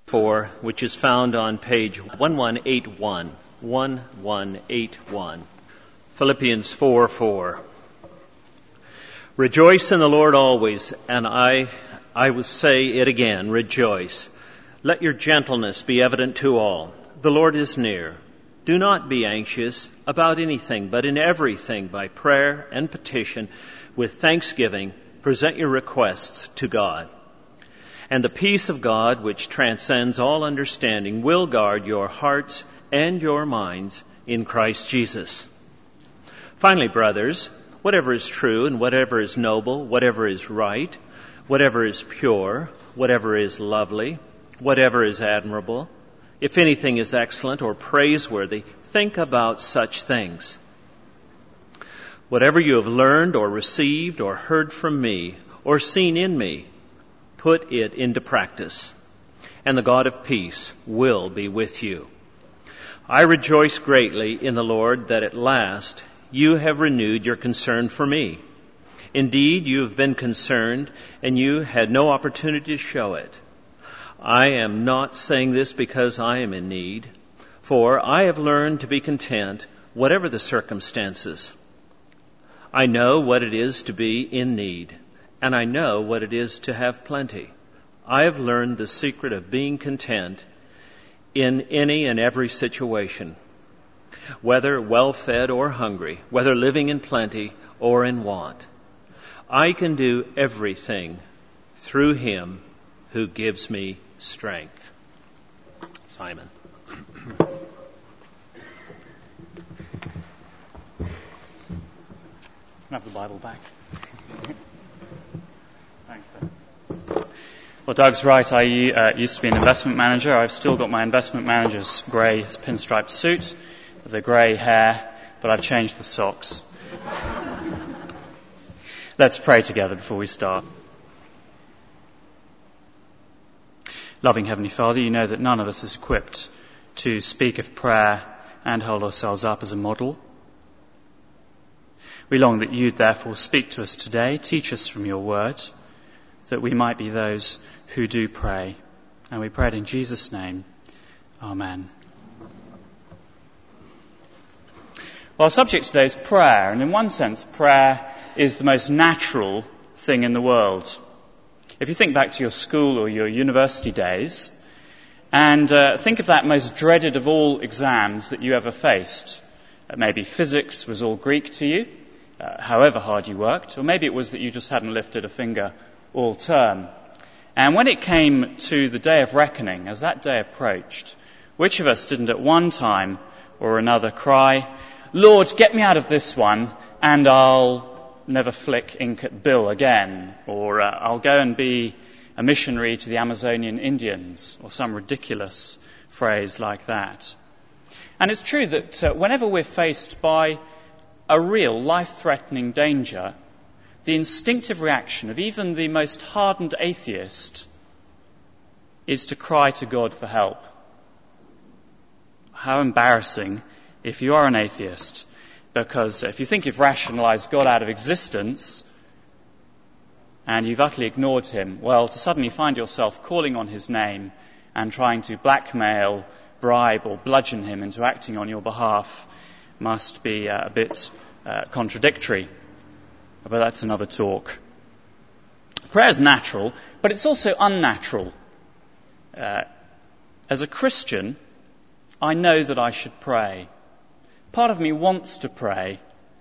4, which is found on page 1181. 1181. Philippians 4:4. Rejoice in the Lord always, and I will say it again, rejoice. Let your gentleness be evident to all. The Lord is near. Do not be anxious about anything, but in everything by prayer and petition with thanksgiving present your requests to God. And the peace of God, which transcends all understanding, will guard your hearts and your minds in Christ Jesus. Finally, brothers, whatever is true and whatever is noble, whatever is right, whatever is pure, whatever is lovely, whatever is admirable, if anything is excellent or praiseworthy, think about such things. Whatever you have learned or received or heard from me or seen in me, put it into practice, and the God of peace will be with you. I rejoice greatly in the Lord that at last you have renewed your concern for me. Indeed, you have been concerned, and you had no opportunity to show it. I am not saying this because I am in need, for I have learned to be content, whatever the circumstances. I know what it is to be in need, and I know what it is to have plenty. I have learned the secret of being content in any and every situation, whether well-fed or hungry, whether living in plenty or in want. I can do everything through Him who gives me strength. Simon. Have the Bible back. Thanks, Dan. Well, Doug's right. I used to be an investment manager. I've still got my investment manager's grey pinstriped suit with the grey hair, but I've changed the socks. Let's pray together before we start. Loving Heavenly Father, you know that none of us is equipped to speak of prayer and hold ourselves up as a model. We long that you'd therefore speak to us today, teach us from your word, that we might be those who do pray. And we pray it in Jesus' name. Amen. Well, our subject today is prayer, and in one sense, prayer is the most natural thing in the world. If you think back to your school or your university days, and think of that most dreaded of all exams that you ever faced. Maybe physics was all Greek to you, however hard you worked, or maybe it was that you just hadn't lifted a finger all term. And when it came to the day of reckoning, as that day approached, which of us didn't at one time or another cry, "Lord, get me out of this one, and I'll never flick ink at Bill again," or "I'll go and be a missionary to the Amazonian Indians," or some ridiculous phrase like that. And it's true that whenever we're faced by a real life-threatening danger, the instinctive reaction of even the most hardened atheist is to cry to God for help. How embarrassing if you are an atheist, because if you think you've rationalized God out of existence and you've utterly ignored him, well, to suddenly find yourself calling on his name and trying to blackmail, bribe or bludgeon him into acting on your behalf must be a bit contradictory. But that's another talk. Prayer is natural, but it's also unnatural. As a Christian, I know that I should pray. Part of me wants to pray,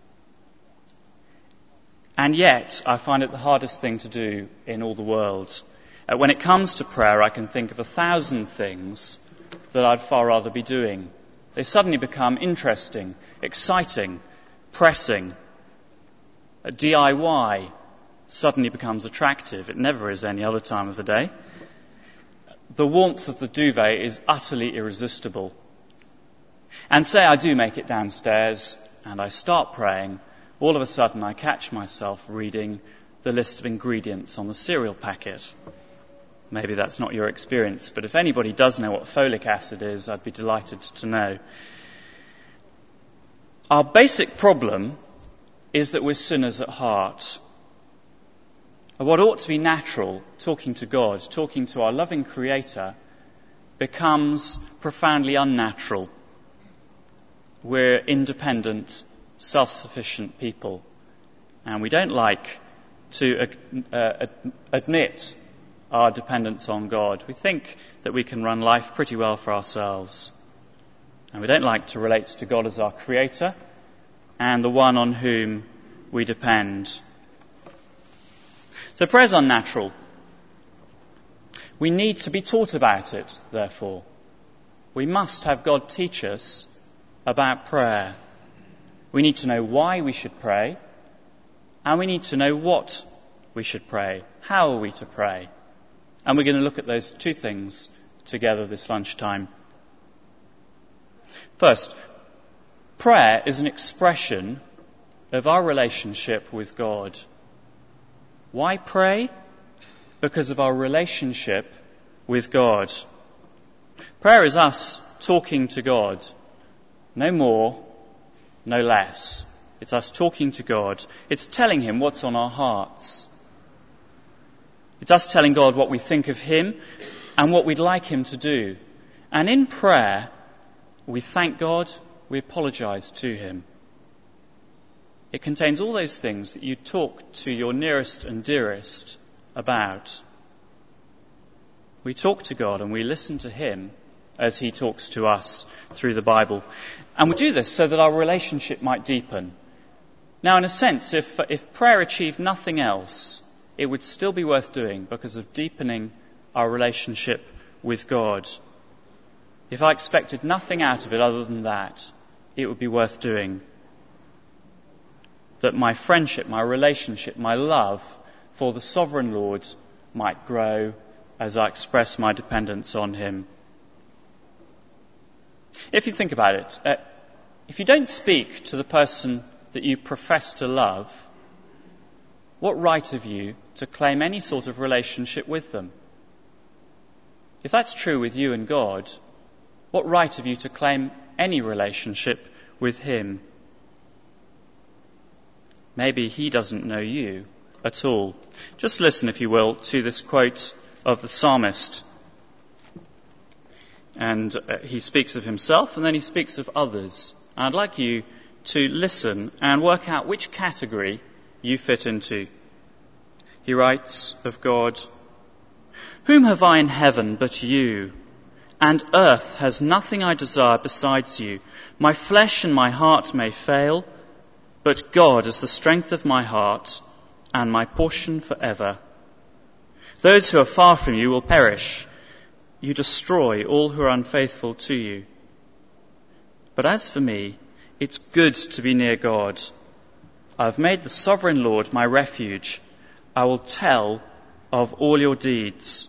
and yet I find it the hardest thing to do in all the world. When it comes to prayer, I can think of 1,000 things that I'd far rather be doing. They suddenly become interesting, exciting, pressing. DIY suddenly becomes attractive. It never is any other time of the day. The warmth of the duvet is utterly irresistible. And say I do make it downstairs and I start praying, all of a sudden I catch myself reading the list of ingredients on the cereal packet. Maybe that's not your experience, but if anybody does know what folic acid is, I'd be delighted to know. Our basic problem is that we're sinners at heart. What ought to be natural, talking to God, talking to our loving Creator, becomes profoundly unnatural. We're independent, self-sufficient people, and we don't like to admit our dependence on God. We think that we can run life pretty well for ourselves, and we don't like to relate to God as our creator and the one on whom we depend. So prayer's unnatural. We need to be taught about it, therefore. We must have God teach us about prayer. We need to know why we should pray, and we need to know what we should pray. How are we to pray? And we're going to look at those two things together this lunchtime. First, prayer is an expression of our relationship with God. Why pray? Because of our relationship with God. Prayer is us talking to God. No more, no less. It's us talking to God. It's telling him what's on our hearts. It's us telling God what we think of him and what we'd like him to do. And in prayer, we thank God, we apologize to him. It contains all those things that you talk to your nearest and dearest about. We talk to God and we listen to him as he talks to us through the Bible. And we do this so that our relationship might deepen. Now, in a sense, if prayer achieved nothing else, it would still be worth doing because of deepening our relationship with God. If I expected nothing out of it other than that, it would be worth doing. That my friendship, my relationship, my love for the sovereign Lord might grow as I express my dependence on him. If you think about it, if you don't speak to the person that you profess to love, what right have you to claim any sort of relationship with them? If that's true with you and God, what right have you to claim any relationship with him? Maybe he doesn't know you at all. Just listen, if you will, to this quote of the psalmist. And he speaks of himself and then he speaks of others. And I'd like you to listen and work out which category you fit into. He writes of God, "Whom have I in heaven but you? And earth has nothing I desire besides you. My flesh and my heart may fail, but God is the strength of my heart and my portion forever. Those who are far from you will perish. You destroy all who are unfaithful to you. But as for me, it's good to be near God. I have made the sovereign Lord my refuge. I will tell of all your deeds."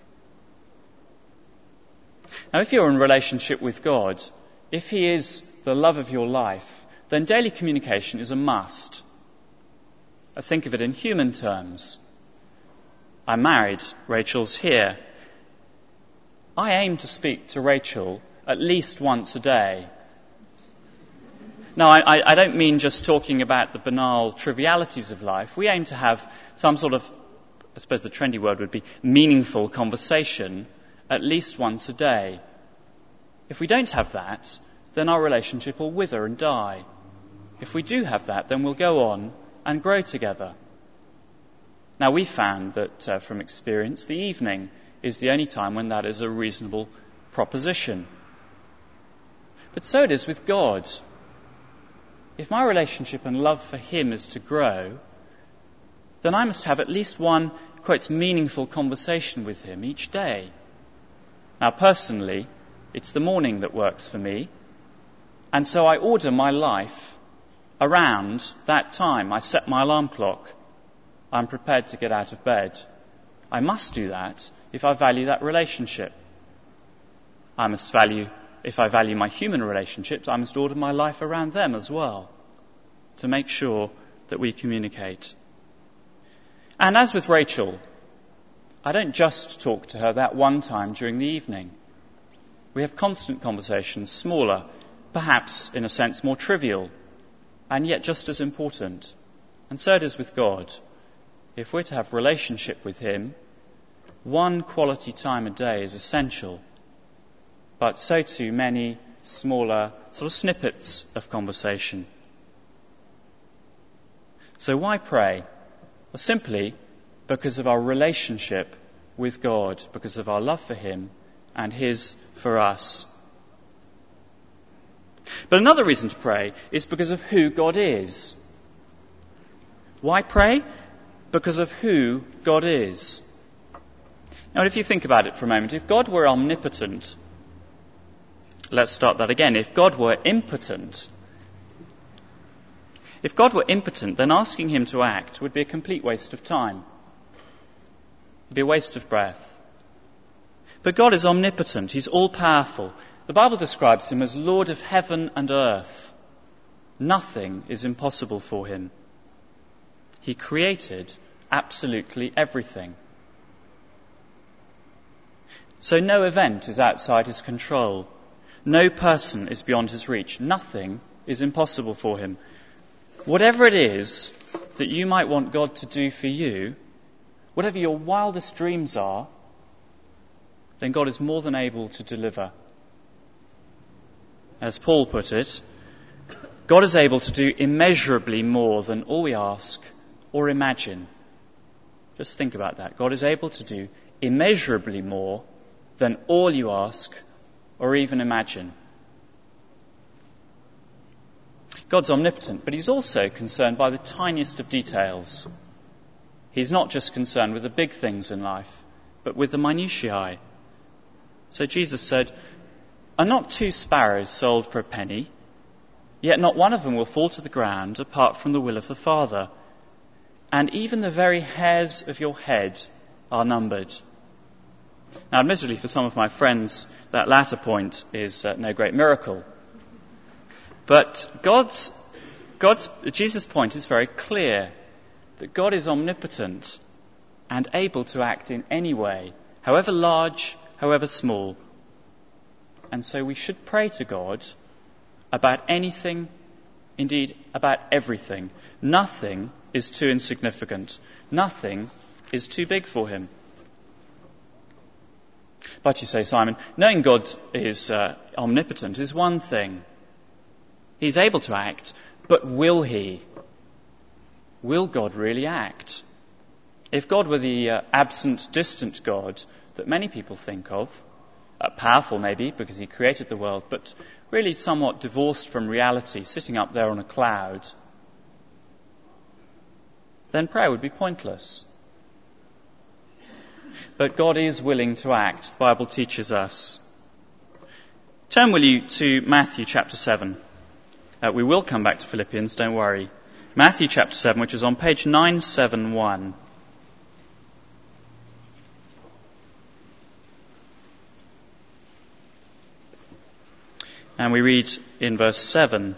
Now, if you're in relationship with God, if he is the love of your life, then daily communication is a must. I think of it in human terms. I'm married, Rachel's here. I aim to speak to Rachel at least once a day. Now, I don't mean just talking about the banal trivialities of life. We aim to have some sort of, I suppose the trendy word would be, meaningful conversation at least once a day. If we don't have that, then our relationship will wither and die. If we do have that, then we'll go on and grow together. Now, we found that from experience, the evening is the only time when that is a reasonable proposition. But so it is with God. If my relationship and love for him is to grow, then I must have at least one, quote, meaningful conversation with him each day. Now, personally, it's the morning that works for me, and so I order my life around that time. I set my alarm clock. I'm prepared to get out of bed. I must do that if I value that relationship. If I value my human relationships, I must order my life around them as well to make sure that we communicate. And as with Rachel, I don't just talk to her that one time during the evening. We have constant conversations, smaller, perhaps in a sense more trivial, and yet just as important. And so it is with God. If we're to have relationship with him, one quality time a day is essential. but so too many smaller sort of snippets of conversation. So why pray? Well, simply because of our relationship with God, because of our love for him and his for us. But another reason to pray is because of who God is. Why pray? Because of who God is. Now, if you think about it for a moment, if God were omnipotent, let's start that again. If God were impotent, then asking him to act would be a complete waste of time. It would be a waste of breath. But God is omnipotent. He's all-powerful. The Bible describes him as Lord of heaven and earth. Nothing is impossible for him. He created absolutely everything. So no event is outside his control. No person is beyond his reach. Nothing is impossible for him. Whatever it is that you might want God to do for you, whatever your wildest dreams are, then God is more than able to deliver. As Paul put it, God is able to do immeasurably more than all we ask or imagine. Just think about that. God is able to do immeasurably more than all you ask or even imagine. God's omnipotent, but he's also concerned by the tiniest of details. He's not just concerned with the big things in life, but with the minutiae. So Jesus said, "Are not 2 sparrows sold for a penny? Yet not one of them will fall to the ground apart from the will of the Father. And even the very hairs of your head are numbered." Now, admittedly, for some of my friends, that latter point is no great miracle. But Jesus' point is very clear, that God is omnipotent and able to act in any way, however large, however small. And so we should pray to God about anything, indeed about everything. Nothing is too insignificant. Nothing is too big for him. But you say, Simon, knowing God is omnipotent is one thing. He's able to act, but will he? Will God really act? If God were the absent, distant God that many people think of, powerful maybe because he created the world, but really somewhat divorced from reality, sitting up there on a cloud, then prayer would be pointless. But God is willing to act, the Bible teaches us. Turn, will you, to Matthew chapter 7. We will come back to Philippians, don't worry. Matthew chapter 7, which is on page 971. And we read in verse 7,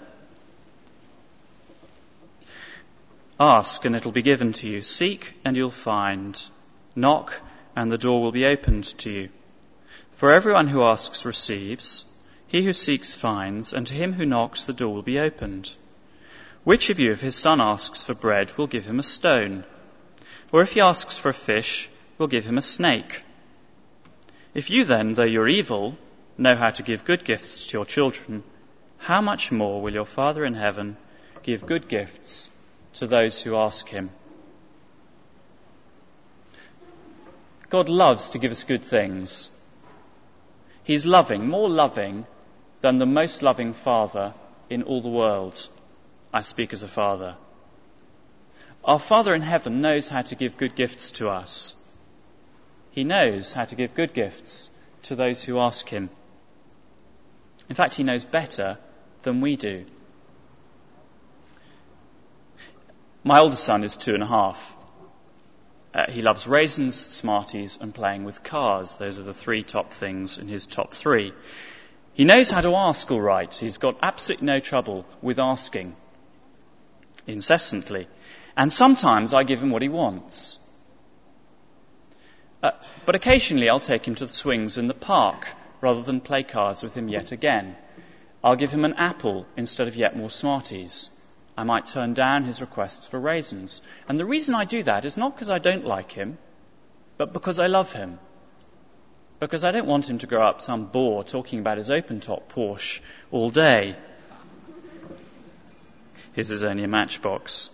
"Ask, and it'll be given to you. Seek, and you'll find. Knock, and the door will be opened to you. For everyone who asks receives. He who seeks finds, and to him who knocks the door will be opened. Which of you, if his son asks for bread, will give him a stone? Or if he asks for a fish, will give him a snake? If you then, though you're evil, know how to give good gifts to your children, how much more will your Father in heaven give good gifts to those who ask him?" God loves to give us good things. He's loving, more loving than the most loving father in all the world. I speak as a father. Our Father in heaven knows how to give good gifts to us. He knows how to give good gifts to those who ask him. In fact, he knows better than we do. My oldest son is 2.5. He loves raisins, Smarties, and playing with cars. Those are the 3 top things in his top 3. He knows how to ask all right. He's got absolutely no trouble with asking incessantly. And sometimes I give him what he wants. But occasionally I'll take him to the swings in the park rather than play cards with him yet again. I'll give him an apple instead of yet more Smarties. I might turn down his requests for raisins. And the reason I do that is not because I don't like him, but because I love him. because I don't want him to grow up some bore talking about his open-top Porsche all day. His is only a Matchbox.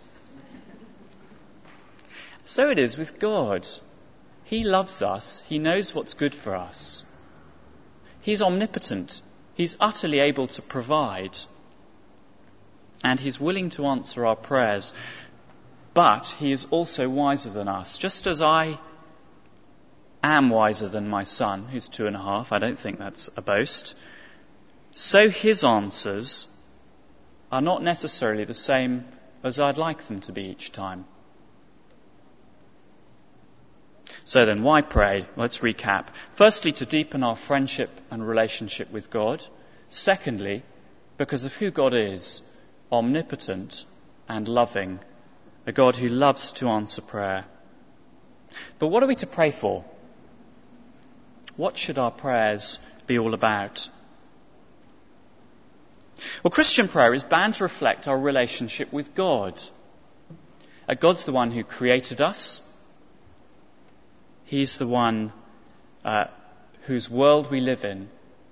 So it is with God. He loves us. He knows what's good for us. He's omnipotent. He's utterly able to provide. And he's willing to answer our prayers. But he is also wiser than us. Just as I am wiser than my son, who's 2.5, I don't think that's a boast, so his answers are not necessarily the same as I'd like them to be each time. So then, why pray? Let's recap. Firstly, to deepen our friendship and relationship with God. Secondly, because of who God is, omnipotent and loving, a God who loves to answer prayer. But what are we to pray for? What should our prayers be all about? Well, Christian prayer is bound to reflect our relationship with God. God's the one who created us. He's the one whose world we live in.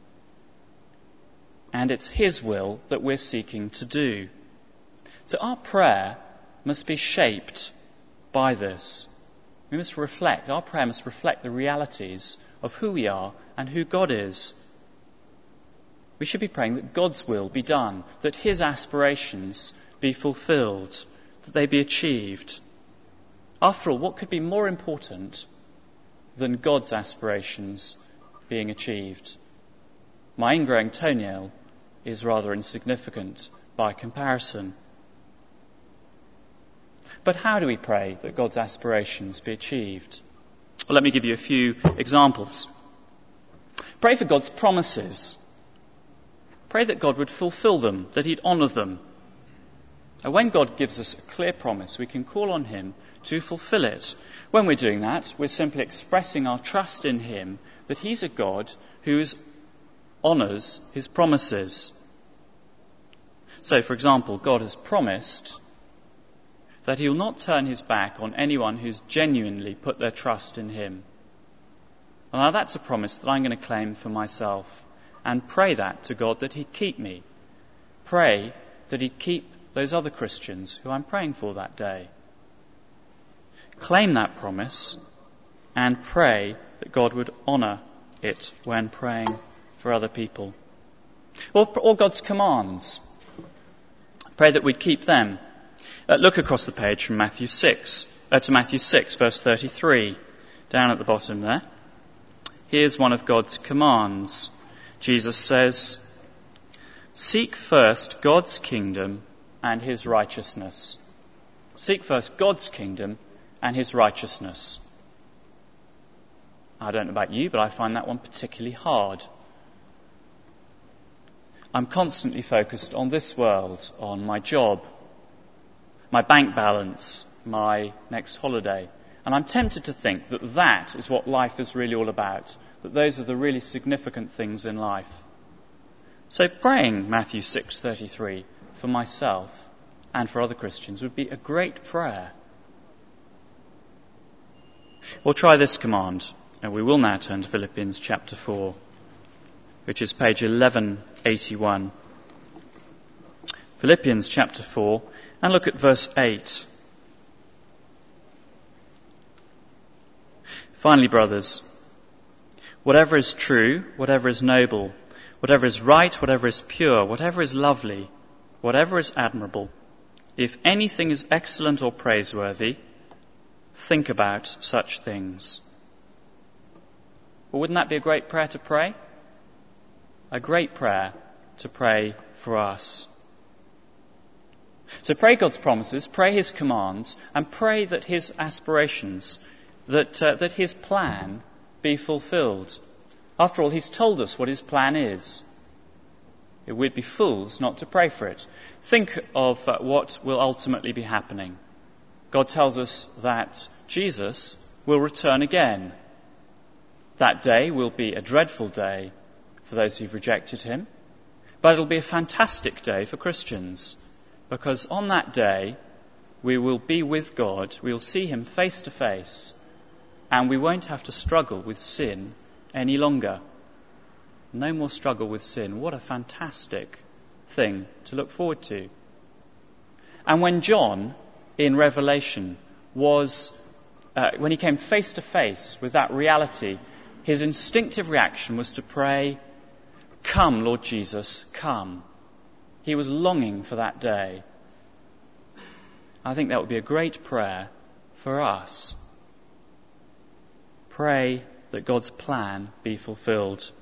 And it's his will that we're seeking to do. So our prayer must be shaped by this. Our prayer must reflect the realities of who we are and who God is. We should be praying that God's will be done, that his aspirations be fulfilled, that they be achieved. After all, what could be more important than God's aspirations being achieved? My ingrowing toenail is rather insignificant by comparison. But how do we pray that God's aspirations be achieved? Well, let me give you a few examples. Pray for God's promises. Pray that God would fulfill them, that he'd honour them. And when God gives us a clear promise, we can call on him to fulfill it. When we're doing that, we're simply expressing our trust in him, that he's a God who honours his promises. So, for example, God has promised that he will not turn his back on anyone who's genuinely put their trust in him. Well, now that's a promise that I'm going to claim for myself, and pray that to God that he'd keep me. Pray that he'd keep those other Christians who I'm praying for that day. Claim that promise and pray that God would honour it when praying for other people. Or God's commands. Pray that we'd keep them. Look across the page from Matthew 6, verse 33, down at the bottom there. Here's one of God's commands. Jesus says, "Seek first God's kingdom and his righteousness." Seek first God's kingdom and his righteousness. I don't know about you, but I find that one particularly hard. I'm constantly focused on this world, on my job, my bank balance, my next holiday. And I'm tempted to think that that is what life is really all about, that those are the really significant things in life. So praying Matthew 6:33 for myself and for other Christians would be a great prayer. We'll try this command, and we will now turn to Philippians chapter 4, which is page 1181. Philippians chapter 4, and look at verse 8. Finally, brothers, whatever is true, whatever is noble, whatever is right, whatever is pure, whatever is lovely, whatever is admirable, if anything is excellent or praiseworthy, think about such things. Well, wouldn't that be a great prayer to pray? A great prayer to pray for us. So pray God's promises, pray his commands, and pray that his aspirations, that his plan be fulfilled. After all, he's told us what his plan is. We'd be fools not to pray for it. Think of what will ultimately be happening. God tells us that Jesus will return again. That day will be a dreadful day for those who've rejected him, but it'll be a fantastic day for Christians, because on that day we will be with God, we'll see him face to face, and we won't have to struggle with sin any longer. No more struggle with sin. What a fantastic thing to look forward to. And when John, in Revelation, when he came face to face with that reality, his instinctive reaction was to pray, "Come, Lord Jesus, come." He was longing for that day. I think that would be a great prayer for us. Pray that God's plan be fulfilled.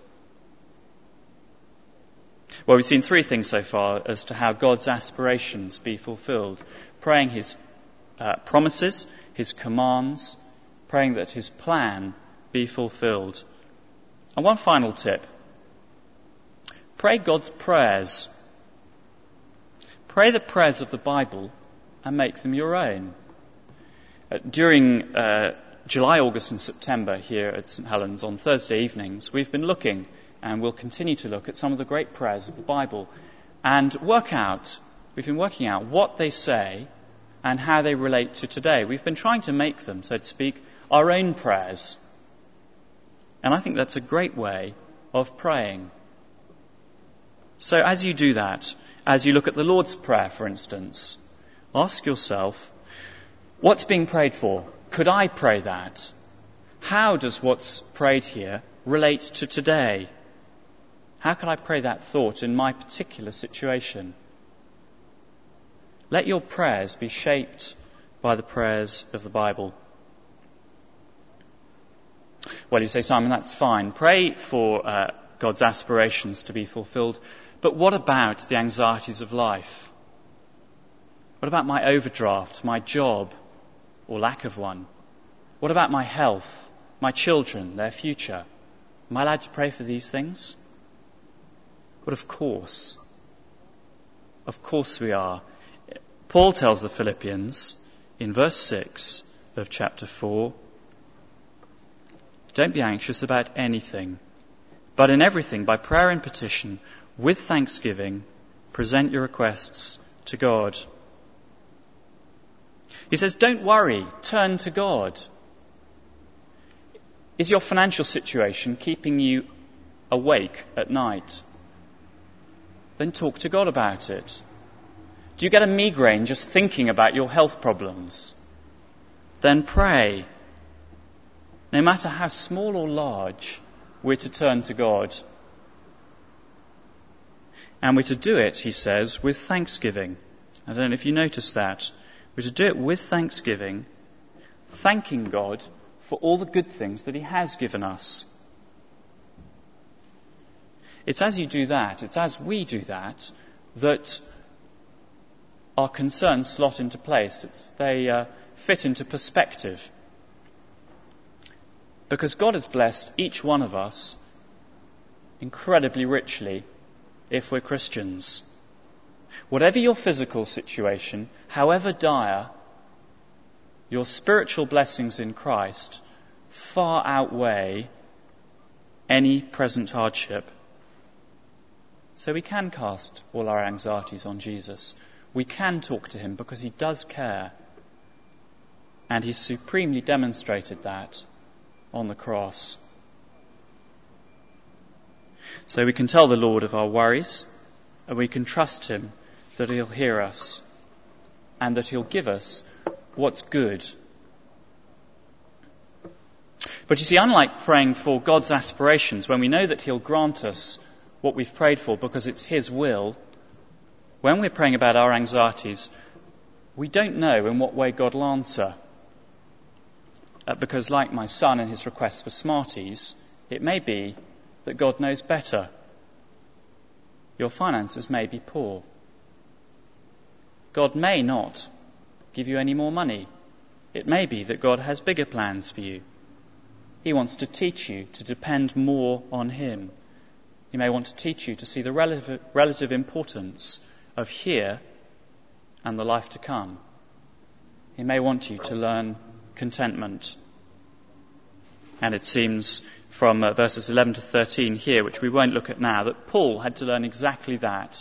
Well, we've seen three things so far as to how God's aspirations be fulfilled. Praying his promises, his commands, praying that his plan be fulfilled. And one final tip. Pray God's prayers. Pray the prayers of the Bible and make them your own. During July, August and September here at St Helens on Thursday evenings, we've been looking and will continue to look at some of the great prayers of the Bible and we've been working out what they say and how they relate to today. We've been trying to make them, so to speak, our own prayers. And I think that's a great way of praying. So as you do that, as you look at the Lord's Prayer, for instance, ask yourself, what's being prayed for? Could I pray that? How does what's prayed here relate to today? How can I pray that thought in my particular situation? Let your prayers be shaped by the prayers of the Bible. Well, you say, Simon, that's fine. Pray for God's aspirations to be fulfilled. But what about the anxieties of life? What about my overdraft, my job, or lack of one? What about my health, my children, their future? Am I allowed to pray for these things? But of course we are. Paul tells the Philippians in verse 6 of chapter 4, "Don't be anxious about anything, but in everything, by prayer and petition, with thanksgiving, present your requests to God." He says, don't worry, turn to God. Is your financial situation keeping you awake at night? Then talk to God about it. Do you get a migraine just thinking about your health problems? Then pray. No matter how small or large, we're to turn to God. And we're to do it, he says, with thanksgiving. I don't know if you noticed that. We're to do it with thanksgiving, thanking God for all the good things that he has given us. It's as you do that, it's as we do that, that our concerns slot into place. They fit into perspective. Because God has blessed each one of us incredibly richly if we're Christians. Whatever your physical situation, however dire, your spiritual blessings in Christ far outweigh any present hardship. So we can cast all our anxieties on Jesus. We can talk to him because he does care. And he supremely demonstrated that on the cross. So we can tell the Lord of our worries, and we can trust him that he'll hear us and that he'll give us what's good. But you see, unlike praying for God's aspirations, when we know that he'll grant us what we've prayed for because it's his will, when we're praying about our anxieties, we don't know in what way God will answer. Because like my son and his request for Smarties, it may be that God knows better. Your finances may be poor. God may not give you any more money. It may be that God has bigger plans for you. He wants to teach you to depend more on him. He may want to teach you to see the relative importance of here and the life to come. He may want you to learn contentment. And it seems from verses 11 to 13 here, which we won't look at now, that Paul had to learn exactly that.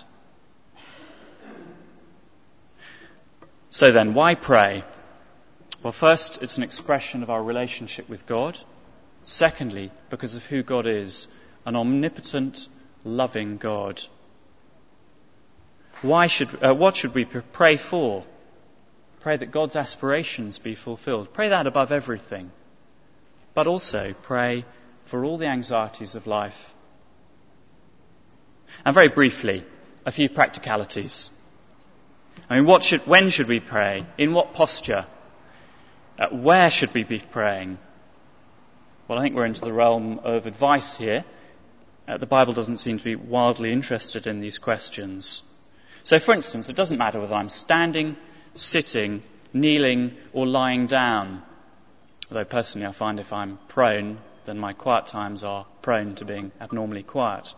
So then, why pray? Well, first, it's an expression of our relationship with God. Secondly, because of who God is, an omnipotent, loving God. What should we pray for? Pray that God's aspirations be fulfilled. Pray that above everything. But also pray for all the anxieties of life. And very briefly, a few practicalities. When should we pray? In what posture? Where should we be praying? Well, I think we're into the realm of advice here. The Bible doesn't seem to be wildly interested in these questions. So, for instance, it doesn't matter whether I'm standing, sitting, kneeling, or lying down. Although personally I find if I'm prone, then my quiet times are prone to being abnormally quiet.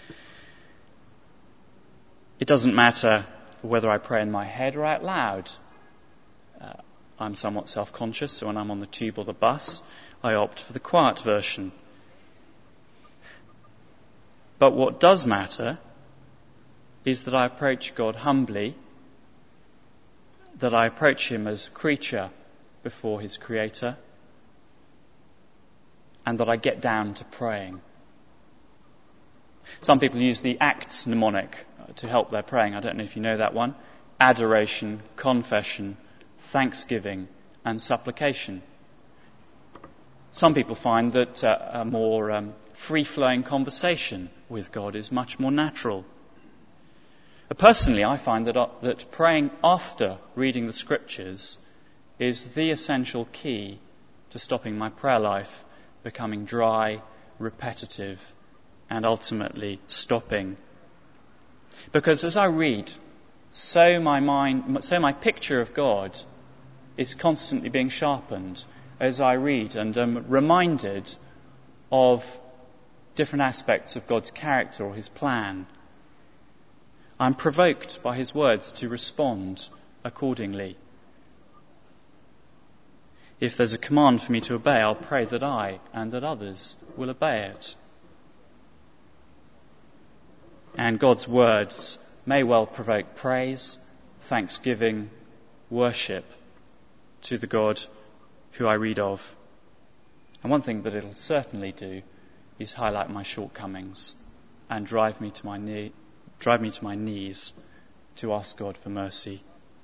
It doesn't matter whether I pray in my head or out loud. I'm somewhat self-conscious, so when I'm on the tube or the bus, I opt for the quiet version. But what does matter is that I approach God humbly, that I approach him as a creature before his creator, and that I get down to praying. Some people use the Acts mnemonic to help their praying. I don't know if you know that one. Adoration, confession, thanksgiving, and supplication. Some people find that a more free-flowing conversation with God is much more natural. Personally, I find that praying after reading the Scriptures is the essential key to stopping my prayer life becoming dry, repetitive, and ultimately stopping. Because as I read, so my picture of God is constantly being sharpened as I read and am reminded of different aspects of God's character or his plan. I'm provoked by his words to respond accordingly. If there's a command for me to obey, I'll pray that I and that others will obey it. And God's words may well provoke praise, thanksgiving, worship to the God who I read of. And one thing that it'll certainly do is highlight my shortcomings and drive me to my knees to ask God for mercy.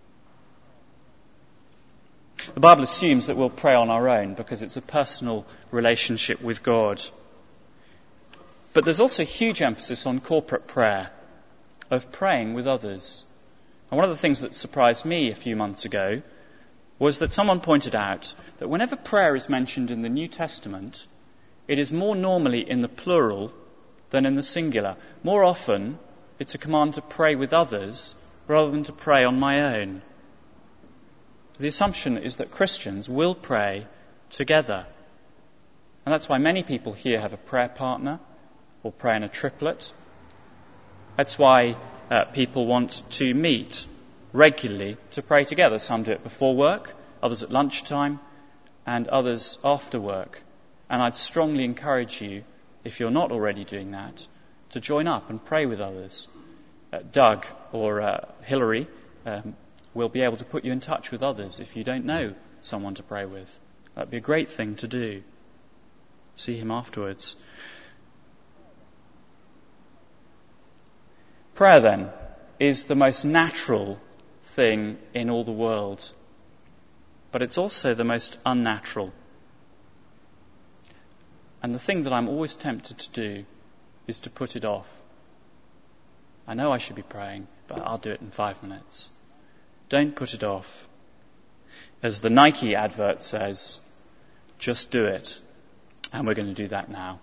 The Bible assumes that we'll pray on our own because it's a personal relationship with God. But there's also huge emphasis on corporate prayer, of praying with others. And one of the things that surprised me a few months ago was that someone pointed out that whenever prayer is mentioned in the New Testament, it is more normally in the plural than in the singular. More often, it's a command to pray with others rather than to pray on my own. The assumption is that Christians will pray together. And that's why many people here have a prayer partner or pray in a triplet. That's why people want to meet regularly to pray together. Some do it before work, others at lunchtime, and others after work. And I'd strongly encourage you, if you're not already doing that, to join up and pray with others. Doug or Hilary will be able to put you in touch with others if you don't know someone to pray with. That'd be a great thing to do. See him afterwards. Prayer, then, is the most natural thing in all the world. But it's also the most unnatural. And the thing that I'm always tempted to do is to put it off. I know I should be praying, but I'll do it in 5 minutes. Don't put it off. As the Nike advert says, just do it. And we're going to do that now.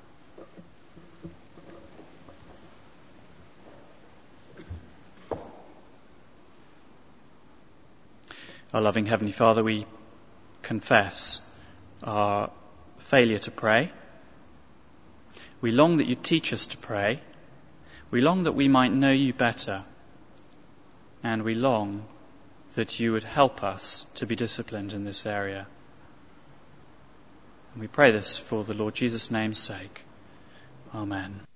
Our loving Heavenly Father, we confess our failure to pray. We long that you teach us to pray. We long that we might know you better. And we long that you would help us to be disciplined in this area. And we pray this for the Lord Jesus' name's sake. Amen.